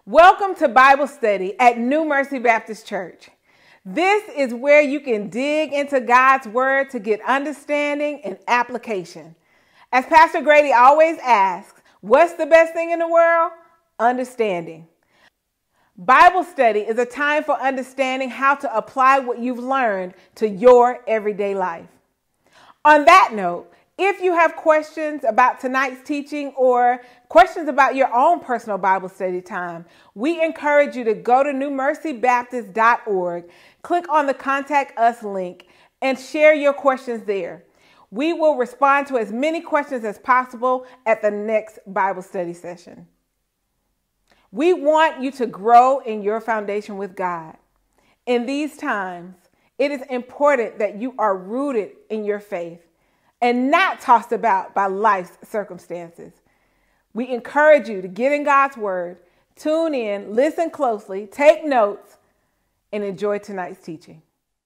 Welcome to Bible study at New Mercy Baptist Church. This is where you can dig into God's Word to get understanding and application. As Pastor Grady always asks, what's the best thing in the world? Understanding. Bible study is a time for understanding how to apply what you've learned to your everyday life. On that note, if you have questions about tonight's teaching or questions about your own personal Bible study time, we encourage you to go to newmercybaptist.org, click on the Contact Us link, and share your questions there. We will respond to as many questions as possible at the next Bible study session. We want you to grow in your foundation with God. In these times, it is important that you are rooted in your faith and not tossed about by life's circumstances. We encourage you to get in God's Word, tune in, listen closely, take notes, and enjoy tonight's teaching.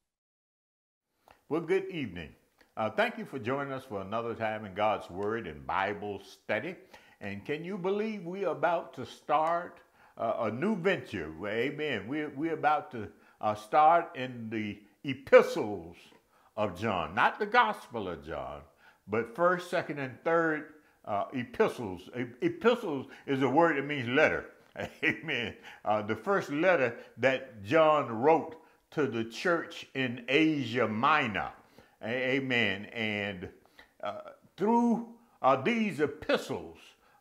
Well, good evening. Thank you for joining us for another time in God's Word and Bible study. And can you believe we're about to start a new venture? Amen. We're about to start in the epistles of John, not the Gospel of John, but 1st, 2nd, and 3rd epistles. Epistles is a word that means letter. Amen. The first letter that John wrote to the church in Asia Minor. Amen. And through these epistles,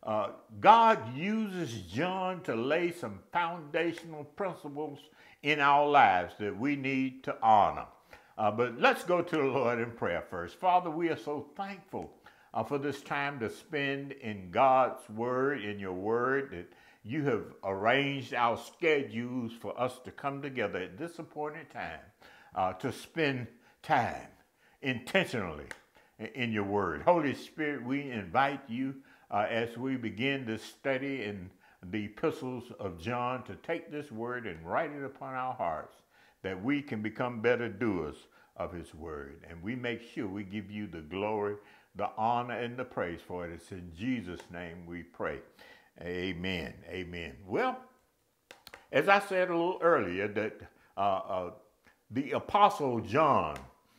God uses John to lay some foundational principles in our lives that we need to honor. But let's go to the Lord in prayer first. Father, we are so thankful for this time to spend in God's Word, in your Word, that you have arranged our schedules for us to come together at this appointed time to spend time intentionally in your Word. Holy Spirit, we invite you as we begin this study in the epistles of John to take this Word and write it upon our hearts, that we can become better doers of his word. And we make sure we give you the glory, the honor, and the praise for it. It's in Jesus' name we pray. Amen. Amen. Well, as I said a little earlier, that the Apostle John,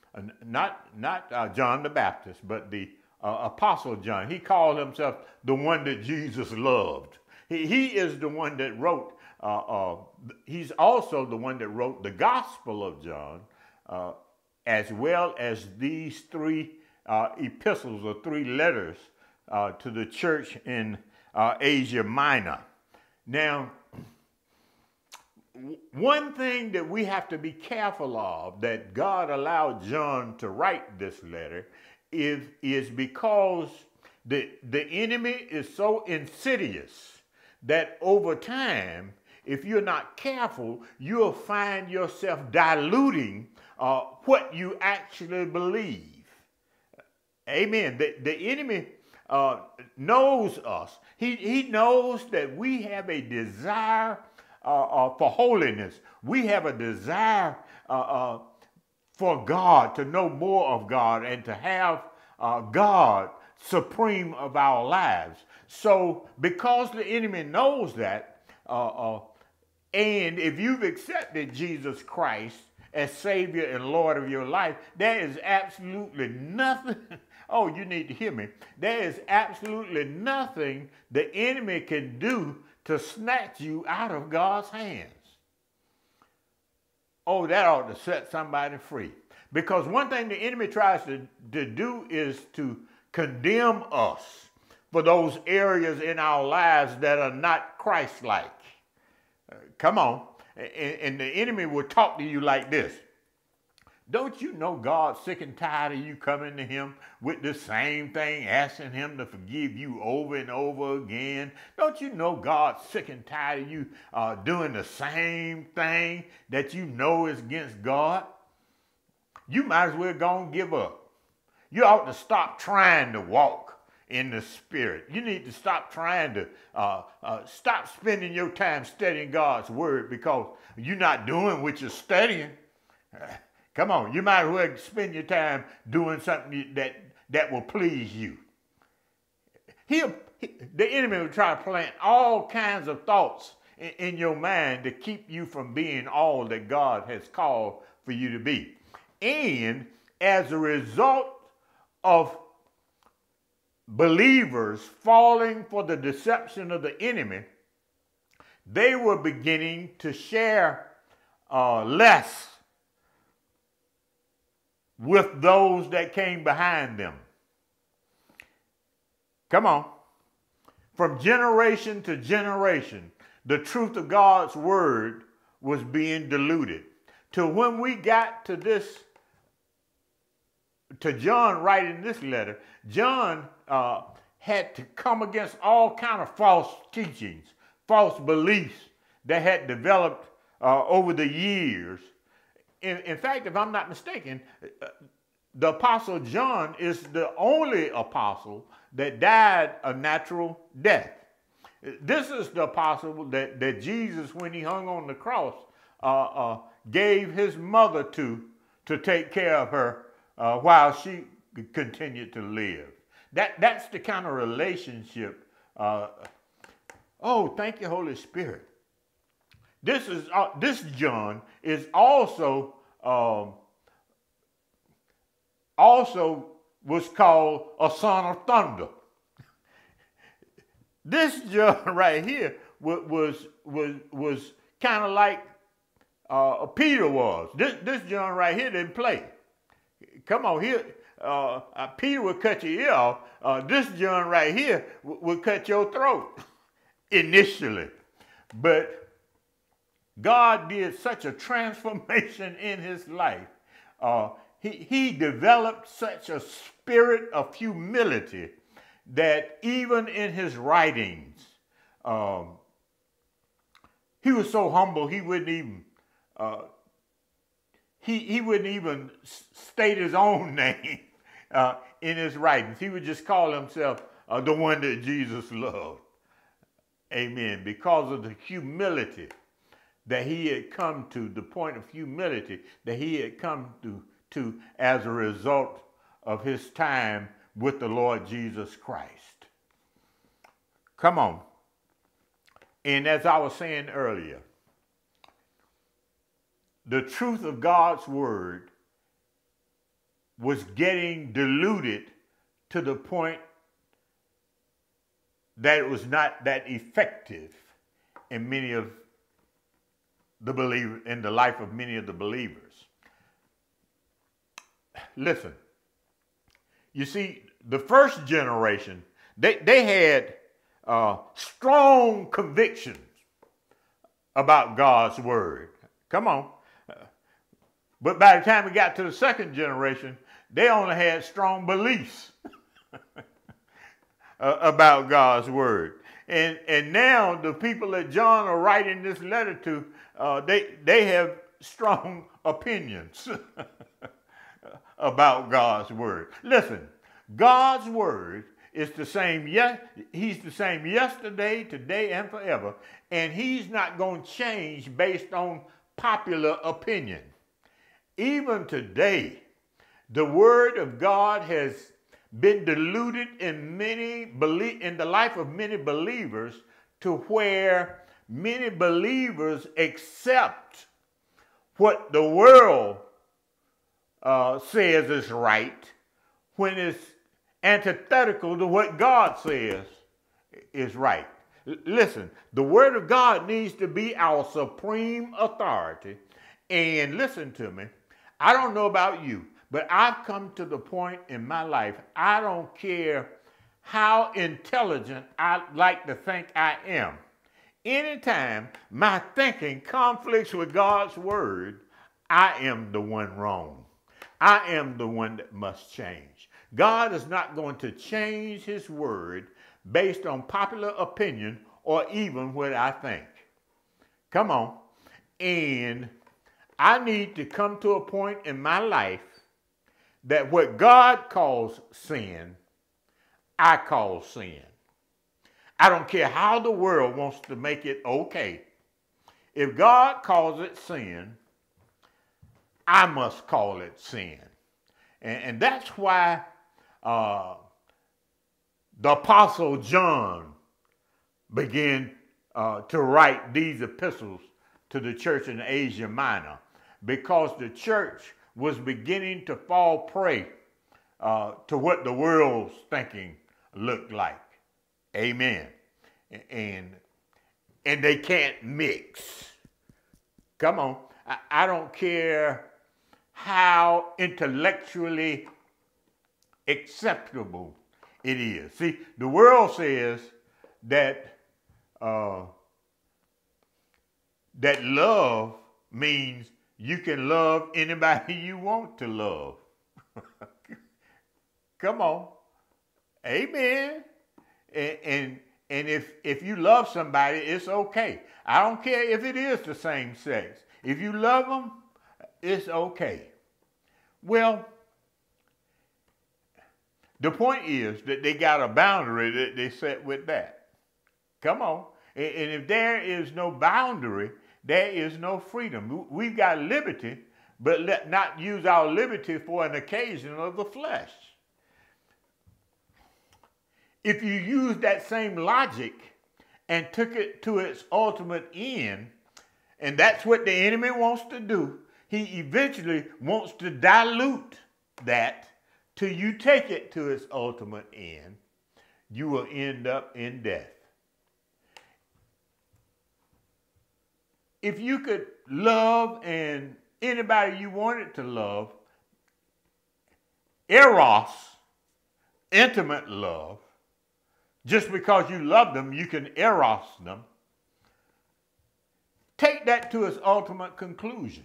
not John the Baptist, but the Apostle John, he called himself the one that Jesus loved. He is the one that wrote, he's also the one that wrote the Gospel of John, as well as these three epistles or three letters to the church in Asia Minor. Now, one thing that we have to be careful of that God allowed John to write this letter is because the enemy is so insidious that over time, if you're not careful, you'll find yourself diluting what you actually believe. Amen. The enemy knows us. He knows that we have a desire for holiness. We have a desire for God, to know more of God and to have God supreme of our lives. So because the enemy knows that, and if you've accepted Jesus Christ as Savior and Lord of your life, there is absolutely nothing, oh, you need to hear me, there is absolutely nothing the enemy can do to snatch you out of God's hands. Oh, that ought to set somebody free. Because one thing the enemy tries to do is to condemn us for those areas in our lives that are not Christ-like. Come on. And the enemy will talk to you like this. Don't you know God's sick and tired of you coming to him with the same thing, asking him to forgive you over and over again? Don't you know God's sick and tired of you doing the same thing that you know is against God? You might as well go and give up. You ought to stop trying to walk in the Spirit. You need to stop trying to, stop spending your time studying God's Word because you're not doing what you're studying. Come on, you might as well spend your time doing something that will please you. The enemy will try to plant all kinds of thoughts in your mind to keep you from being all that God has called for you to be. And as a result of believers falling for the deception of the enemy, they were beginning to share less with those that came behind them. Come on. From generation to generation, the truth of God's word was being diluted. Till when we got to this, to John writing this letter, John had to come against all kind of false teachings, false beliefs that had developed over the years. In fact, if I'm not mistaken, the Apostle John is the only apostle that died a natural death. This is the apostle that Jesus, when he hung on the cross, gave his mother to take care of her while she continued to live. That's the kind of relationship. Oh, thank you, Holy Spirit. This John is also was called a son of thunder. This John right here was kind of like Peter was. This John right here didn't play. Come on, here Peter would cut your ear off. This John right here would cut your throat initially, but God did such a transformation in his life. He developed such a spirit of humility that even in his writings, he was so humble he wouldn't even he wouldn't even state his own name in his writings. He would just call himself the one that Jesus loved. Amen. Because of the humility that he had come to, the point of humility that he had come to as a result of his time with the Lord Jesus Christ. Come on. And as I was saying earlier, the truth of God's word was getting diluted to the point that it was not that effective in many of the believers, in the life of many of the believers. Listen, you see, the first generation, they had strong convictions about God's word. Come on. But by the time we got to the second generation, they only had strong beliefs about God's word. And now the people that John are writing this letter to, they have strong opinions about God's word. Listen, God's word is the same. He's the same yesterday, today, and forever. And he's not going to change based on popular opinion. Even today, the word of God has been diluted in the life of many believers to where many believers accept what the world says is right when it's antithetical to what God says is right. Listen, the word of God needs to be our supreme authority. And listen to me, I don't know about you, but I've come to the point in my life, I don't care how intelligent I like to think I am. Anytime my thinking conflicts with God's word, I am the one wrong. I am the one that must change. God is not going to change his word based on popular opinion or even what I think. Come on. And I need to come to a point in my life that what God calls sin, I call sin. I don't care how the world wants to make it okay. If God calls it sin, I must call it sin. And that's why the Apostle John began to write these epistles to the church in Asia Minor, because the church was beginning to fall prey to what the world's thinking looked like. Amen. And they can't mix. Come on. I don't care how intellectually acceptable it is. See, the world says that that love means you can love anybody you want to love. Come on. Amen. And if you love somebody, it's okay. I don't care if it is the same sex. If you love them, it's okay. Well, the point is that they got a boundary that they set with that. Come on. And if there is no boundary, there is no freedom. We've got liberty, but let not use our liberty for an occasion of the flesh. If you use that same logic and took it to its ultimate end, and that's what the enemy wants to do, he eventually wants to dilute that till you take it to its ultimate end, you will end up in death. If you could love and anybody you wanted to love, eros, intimate love, just because you love them, you can eros them. Take that to its ultimate conclusion.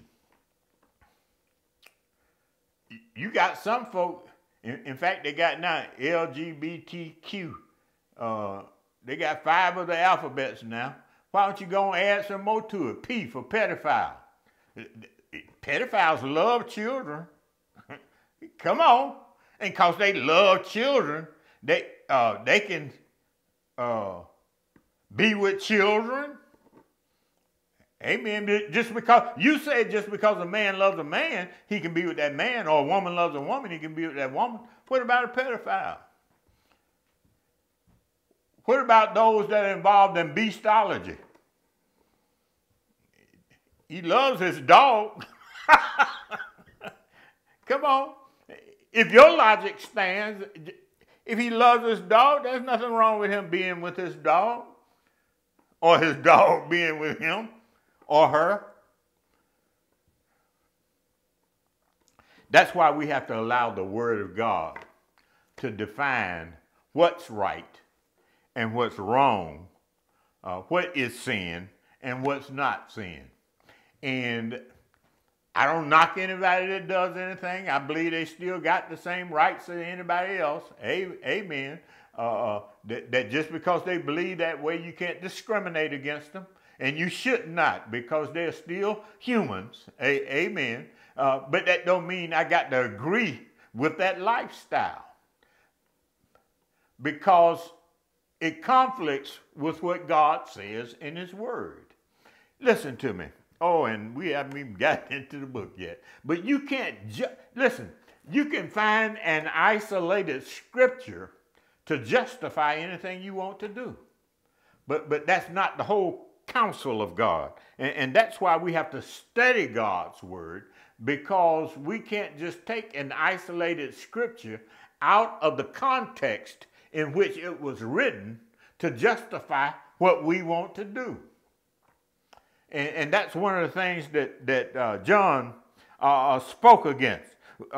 You got some folk, in fact, they got now LGBTQ. They got 5 of the alphabets now. Why don't you go and add some more to it? P for pedophile. Pedophiles love children. Come on. And because they love children, they can be with children. Amen. Just because you said just because a man loves a man, he can be with that man, or a woman loves a woman, he can be with that woman. What about a pedophile? What about those that are involved in beastology? He loves his dog. Come on. If your logic stands, if he loves his dog, there's nothing wrong with him being with his dog, or his dog being with him or her. That's why we have to allow the Word of God to define what's right and what's wrong, what is sin and what's not sin. And I don't knock anybody that does anything. I believe they still got the same rights as anybody else. Amen. That just because they believe that way, you can't discriminate against them. And you should not, because they're still humans. Amen. But that don't mean I got to agree with that lifestyle, because it conflicts with what God says in His Word. Listen to me. Oh, and we haven't even gotten into the book yet. But you can't, listen, you can find an isolated scripture to justify anything you want to do. But that's not the whole counsel of God. And that's why we have to study God's Word, because we can't just take an isolated scripture out of the context in which it was written to justify what we want to do. And that's one of the things that John spoke against.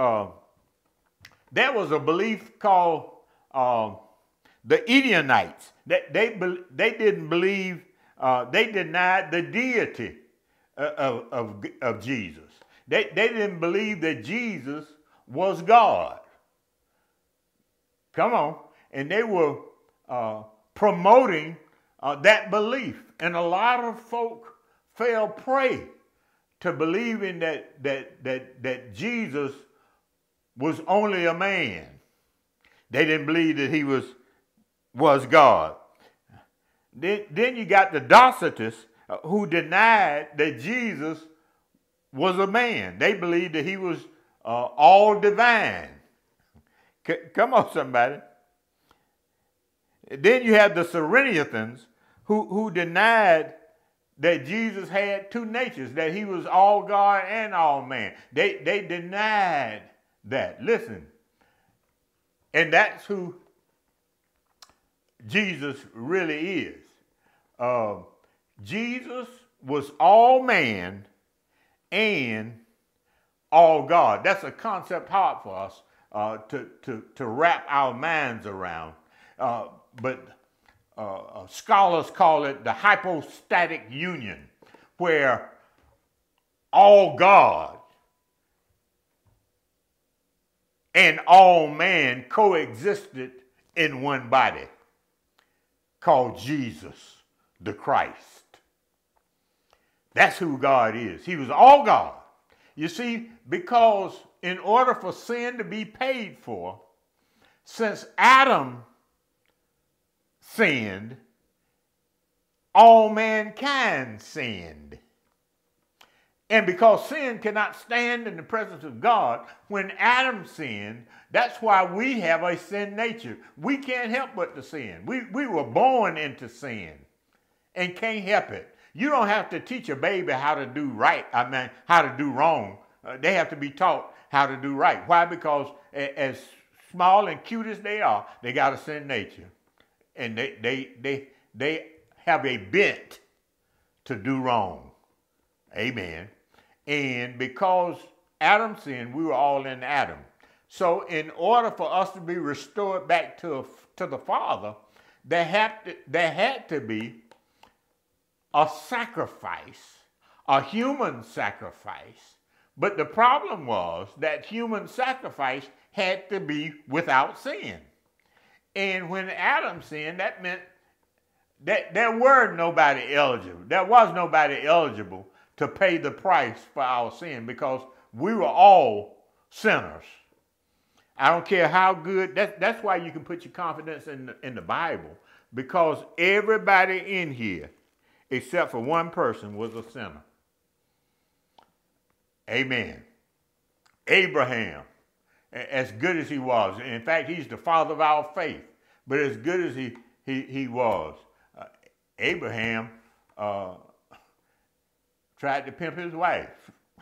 There was a belief called the Ebionites. They didn't believe, they denied the deity of Jesus. They didn't believe that Jesus was God. Come on. And they were promoting that belief. And a lot of folk fell prey to believing that Jesus was only a man. They didn't believe that he was God. Then you got the Docetists who denied that Jesus was a man. They believed that he was all divine. Come on, somebody. Then you have the Cyrenians, who denied that Jesus had two natures, that he was all God and all man. They denied that. Listen, and that's who Jesus really is. Jesus was all man and all God. That's a concept hard for us to wrap our minds around. But scholars call it the hypostatic union, where all God and all man coexisted in one body, called Jesus the Christ. That's who God is. He was all God. You see, because in order for sin to be paid for, since Adam sinned, all mankind sinned. And because sin cannot stand in the presence of God, when Adam sinned, that's why we have a sin nature. We can't help but to sin. We were born into sin and can't help it. You don't have to teach a baby how to do right, how to do wrong. They have to be taught how to do right. Why? Because as small and cute as they are, they got a sin nature. And they have a bent to do wrong. Amen. And because Adam sinned, we were all in Adam. So in order for us to be restored back to the Father, there had to be a sacrifice, a human sacrifice. But the problem was that human sacrifice had to be without sin. And when Adam sinned, that meant that there was nobody eligible to pay the price for our sin, because we were all sinners. I don't care how good. That's why you can put your confidence in the Bible, because everybody in here, except for one person, was a sinner. Amen. Abraham, as good as he was, in fact, he's the father of our faith, but as good as he was, Abraham tried to pimp his wife.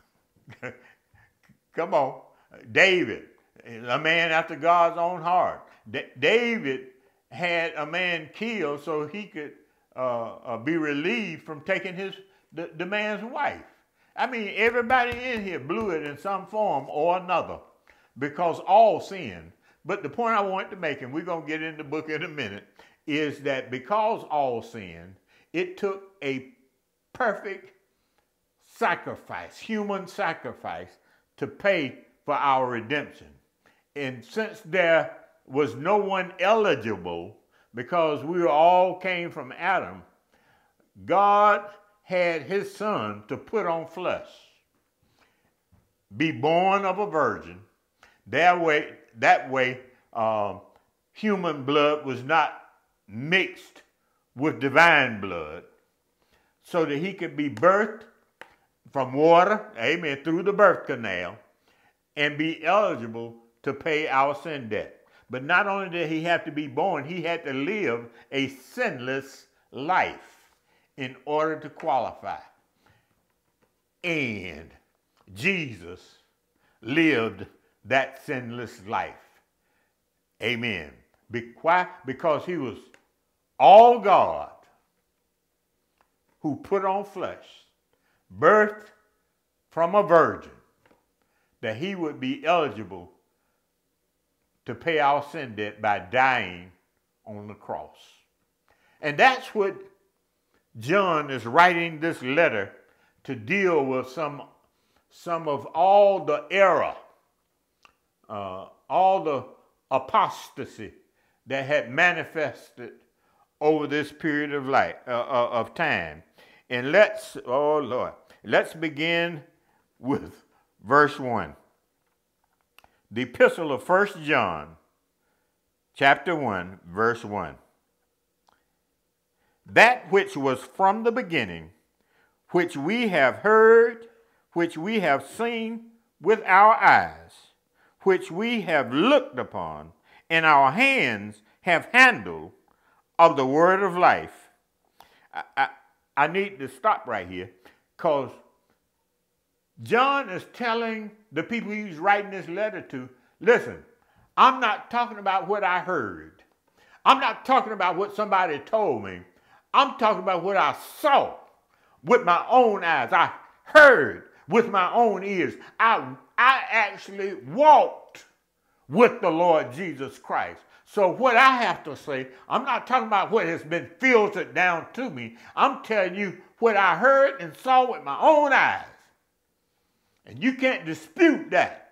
Come on. David, a man after God's own heart. David had a man killed so he could be relieved from taking the man's wife. I mean, everybody in here blew it in some form or another, because all sinned. But the point I want to make, and we're going to get in the book in a minute, is that because all sinned, it took a perfect sacrifice, human sacrifice, to pay for our redemption. And since there was no one eligible, because we all came from Adam, God had his son to put on flesh, be born of a virgin. That way, human blood was not mixed with divine blood, so that he could be birthed from water, amen, through the birth canal, and be eligible to pay our sin debt. But not only did he have to be born, he had to live a sinless life in order to qualify. And Jesus lived that sinless life. Amen. Why? Because he was all God who put on flesh, birthed from a virgin, that he would be eligible to pay our sin debt by dying on the cross. And that's what John is writing this letter to deal with, some of all the error, all the apostasy that had manifested over this period of life, of time. And let's begin with verse 1. The epistle of 1 John, chapter 1, verse 1. That which was from the beginning, which we have heard, which we have seen with our eyes, which we have looked upon, and our hands have handled of the word of life. I need to stop right here because John is telling the people he's writing this letter to, listen, I'm not talking about what I heard. I'm not talking about what somebody told me. I'm talking about what I saw with my own eyes. I heard with my own ears. I actually walked with the Lord Jesus Christ. So what I have to say, I'm not talking about what has been filtered down to me. I'm telling you what I heard and saw with my own eyes. And you can't dispute that.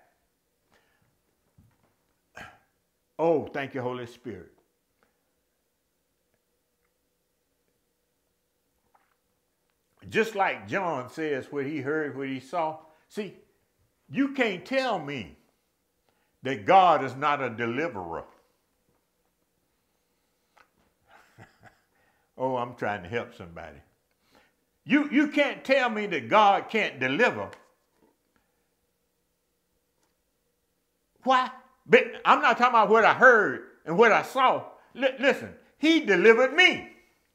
Oh, thank you, Holy Spirit. Just like John says what he heard, what he saw. See, you can't tell me that God is not a deliverer. Oh, I'm trying to help somebody. You can't tell me that God can't deliver. Why? But I'm not talking about what I heard and what I saw. Listen, he delivered me.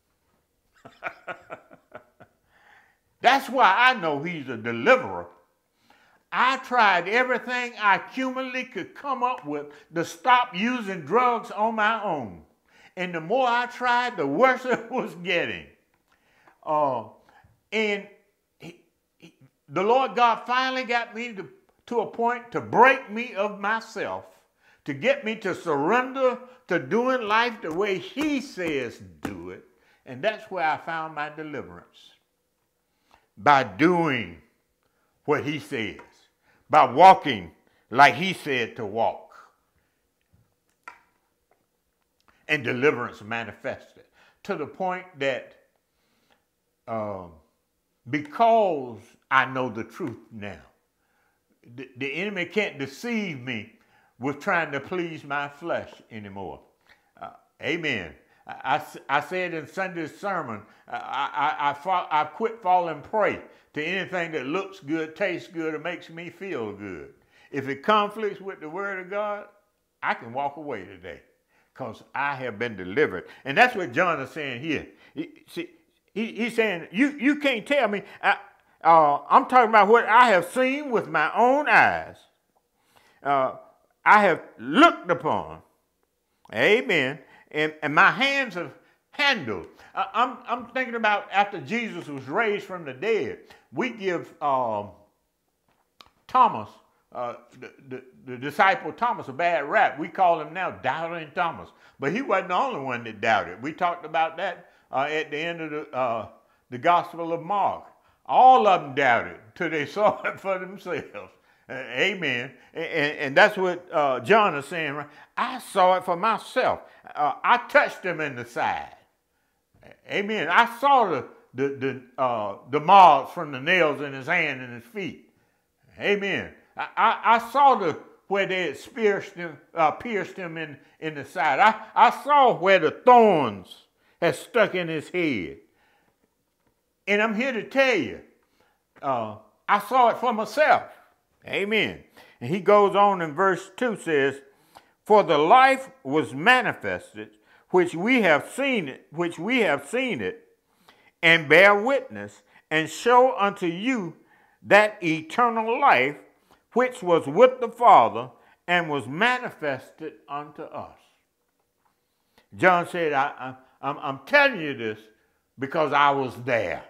That's why I know he's a deliverer. I tried everything I humanly could come up with to stop using drugs on my own. And the more I tried, the worse it was getting. And the Lord God finally got me to a point to break me of myself, to get me to surrender to doing life the way he says do it. And that's where I found my deliverance. By doing what he says. By walking like he said to walk. And deliverance manifested. To the point that because I know the truth now, the enemy can't deceive me with trying to please my flesh anymore. Amen. I said in Sunday's sermon, I quit falling prey to anything that looks good, tastes good, or makes me feel good. If it conflicts with the word of God, I can walk away today because I have been delivered. And that's what John is saying here. He's saying, you can't tell me. I'm talking about what I have seen with my own eyes. I have looked upon. Amen. And my hands have handled. I'm thinking about after Jesus was raised from the dead, we give Thomas, the disciple Thomas, a bad rap. We call him now Doubting Thomas. But he wasn't the only one that doubted. We talked about that at the end of the Gospel of Mark. All of them doubted till they saw it for themselves. Amen. And that's what John is saying. Right? I saw it for myself. I touched him in the side. Amen. I saw the marks from the nails in his hand and his feet. Amen. I saw where they had pierced him in the side. I saw where the thorns had stuck in his head. And I'm here to tell you, I saw it for myself. Amen. And he goes on in verse 2 says, for the life was manifested, which we have seen it, and bear witness, and show unto you that eternal life which was with the Father and was manifested unto us. John said, I'm telling you this because I was there.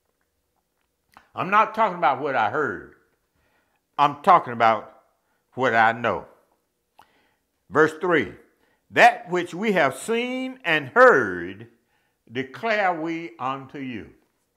I'm not talking about what I heard. I'm talking about what I know. Verse 3, that which we have seen and heard declare we unto you.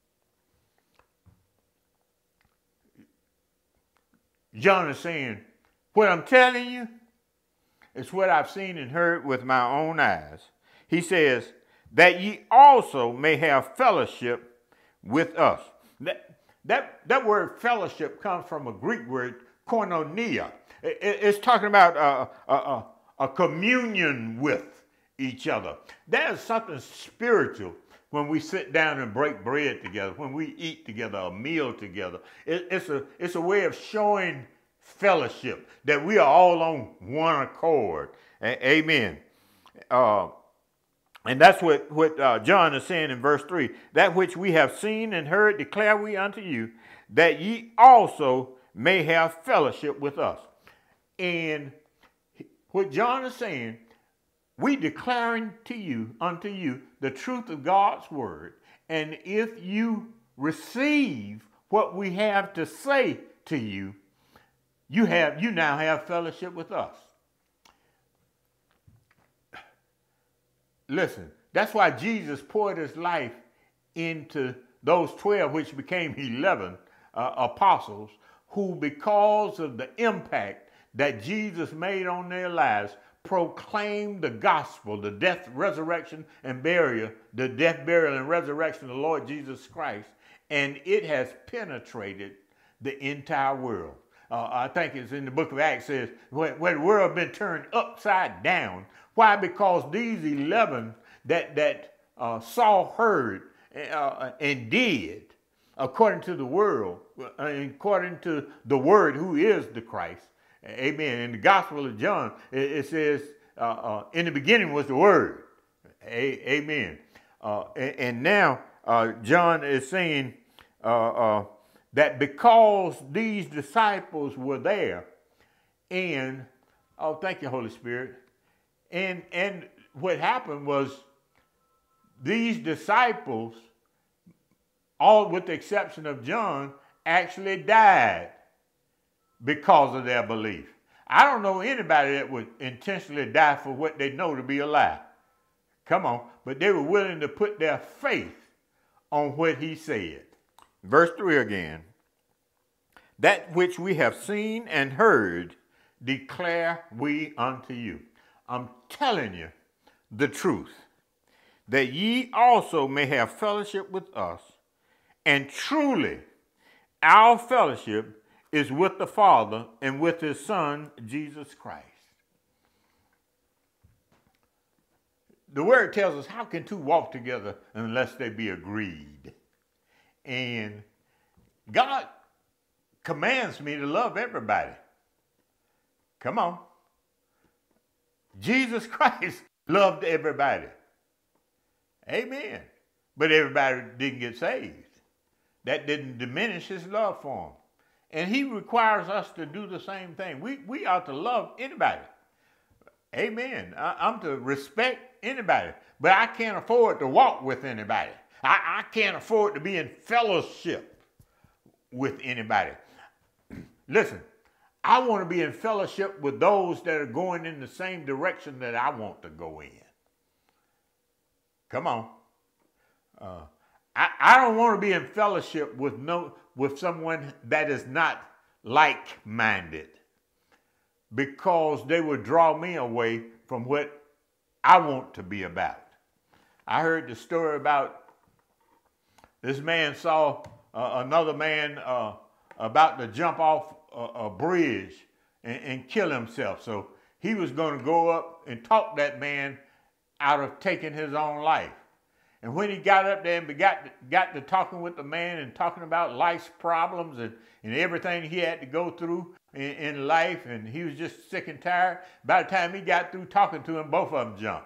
John is saying, what I'm telling you is what I've seen and heard with my own eyes. He says, that ye also may have fellowship with us. That word fellowship comes from a Greek word, koinonia. It's talking about a communion with each other. There's something spiritual when we sit down and break bread together, when we eat together, a meal together. It's a way of showing fellowship, that we are all on one accord. Amen. And that's what John is saying in verse 3. That which we have seen and heard declare we unto you, that ye also may have fellowship with us. And what John is saying, we declaring to you, unto you, the truth of God's word. And if you receive what we have to say to you, you now have fellowship with us. Listen, that's why Jesus poured his life into those 12, which became 11 apostles, who, because of the impact that Jesus made on their lives, proclaimed the gospel, the death, resurrection, and burial, the death, burial, and resurrection of the Lord Jesus Christ, and it has penetrated the entire world. I think it's in the book of Acts, says, where the world has been turned upside down. Why? Because these 11 that saw, heard, and did, according to the world, according to the word, who is the Christ. Amen. In the Gospel of John, it says, in the beginning was the word. Amen. And now John is saying that because these disciples were there, and, oh, thank you, Holy Spirit. And what happened was these disciples, all with the exception of John, actually died because of their belief. I don't know anybody that would intentionally die for what they know to be a lie. Come on. But they were willing to put their faith on what he said. Verse 3 again. That which we have seen and heard declare we unto you. I'm telling you the truth, that ye also may have fellowship with us. And truly, our fellowship is with the Father and with his Son, Jesus Christ. The word tells us, how can two walk together unless they be agreed? And God commands me to love everybody. Come on. Jesus Christ loved everybody. Amen. But everybody didn't get saved. That didn't diminish his love for them. And he requires us to do the same thing. We ought to love anybody. Amen. I'm to respect anybody. But I can't afford to walk with anybody. I can't afford to be in fellowship with anybody. Listen, I want to be in fellowship with those that are going in the same direction that I want to go in. Come on. I don't want to be in fellowship with someone that is not like-minded, because they will draw me away from what I want to be about. I heard the story about this man saw another man about to jump off a bridge and kill himself. So he was going to go up and talk that man out of taking his own life. And when he got up there and got to talking with the man and talking about life's problems and everything he had to go through in life, and he was just sick and tired, by the time he got through talking to him, both of them jumped.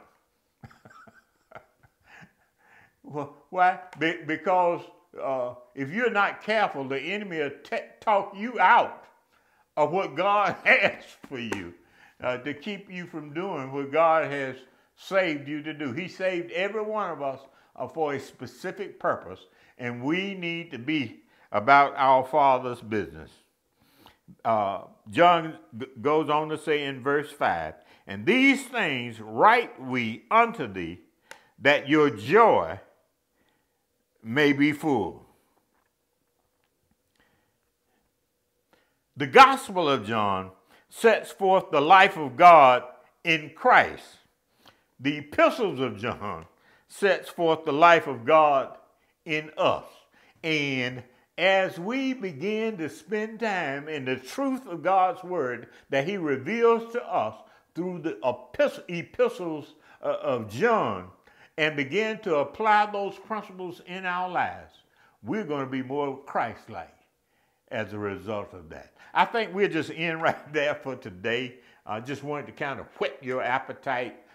Well, why? Because if you're not careful, the enemy will talk you out of what God has for you, to keep you from doing what God has saved you to do. He saved every one of us for a specific purpose, and we need to be about our Father's business. John goes on to say in verse 5, and these things write we unto thee, that your joy may be full. The Gospel of John sets forth the life of God in Christ. The epistles of John sets forth the life of God in us. And as we begin to spend time in the truth of God's word that he reveals to us through the epistles of John, and begin to apply those principles in our lives, we're going to be more Christ-like as a result of that. I think we'll just end right there for today. I just wanted to kind of whet your appetite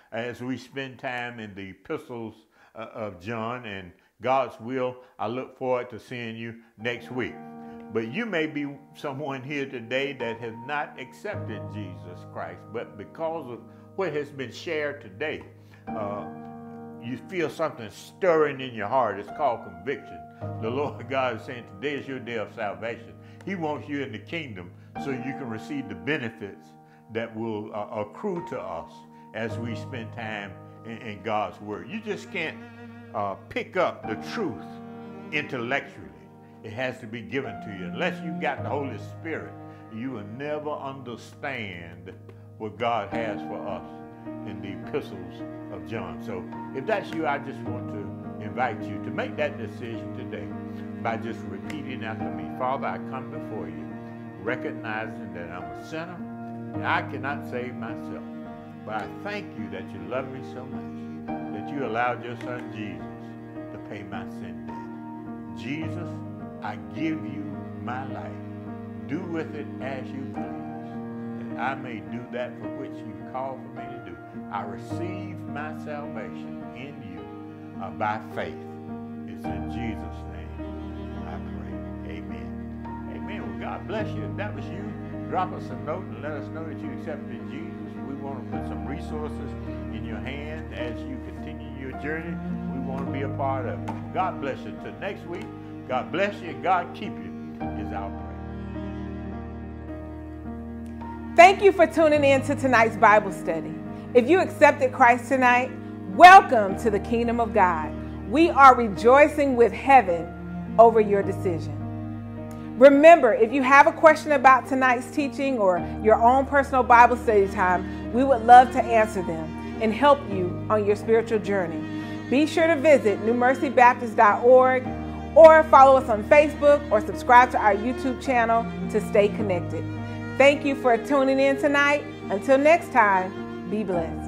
as we spend time in the epistles of John, and God's will, I look forward to seeing you next week. But you may be someone here today that has not accepted Jesus Christ, but because of what has been shared today, you feel something stirring in your heart. It's called conviction. The Lord God is saying today is your day of salvation. He wants you in the kingdom so you can receive the benefits that will accrue to us as we spend time in God's word. You just can't pick up the truth intellectually. It has to be given to you. Unless you got the Holy Spirit, you will never understand what God has for us in the epistles of John. So if that's you, I just want to invite you to make that decision today by just repeating after me. Father, I come before you, recognizing that I'm a sinner and I cannot save myself. But I thank you that you love me so much, that you allowed your son Jesus to pay my sin debt. Jesus, I give you my life. Do with it as you please, that I may do that for which you called for me to do. I receive my salvation in you by faith. It's in Jesus' name I pray. Amen. Amen. Well, God bless you. If that was you, drop us a note and let us know that you accepted Jesus. We want to put some resources in your hand as you continue your journey. We want to be a part of it. God bless you. Till next week, God bless you and God keep you is our prayer. Thank you for tuning in to tonight's Bible study. If you accepted Christ tonight, welcome to the kingdom of God. We are rejoicing with heaven over your decision. Remember, if you have a question about tonight's teaching or your own personal Bible study time, we would love to answer them and help you on your spiritual journey. Be sure to visit newmercybaptist.org or follow us on Facebook or subscribe to our YouTube channel to stay connected. Thank you for tuning in tonight. Until next time, be blessed.